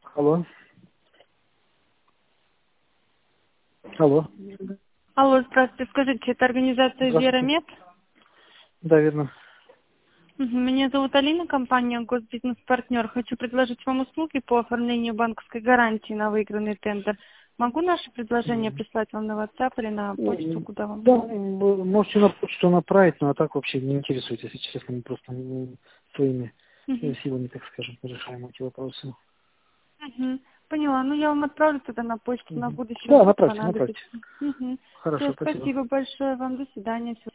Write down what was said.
Алло. Алло. Алло, здравствуйте. Скажите, это организация Здравствуйте. Верамед? Да, верно. Меня зовут Алина, компания Госбизнес-партнер. Хочу предложить вам услуги по оформлению банковской гарантии на выигранный тендер. Могу наше предложение прислать вам на WhatsApp или на почту, куда вам? Да, вы можете на почту направить, но а так вообще не интересует, если честно, мы просто своими Мгм. силами, так скажем, решаем эти вопросы. Мгм. Поняла. Ну, я вам отправлю тогда на почту на будущее, Да, вдруг направьте, направьте. понадобится. Все, Хорошо, спасибо. спасибо большое вам. До свидания.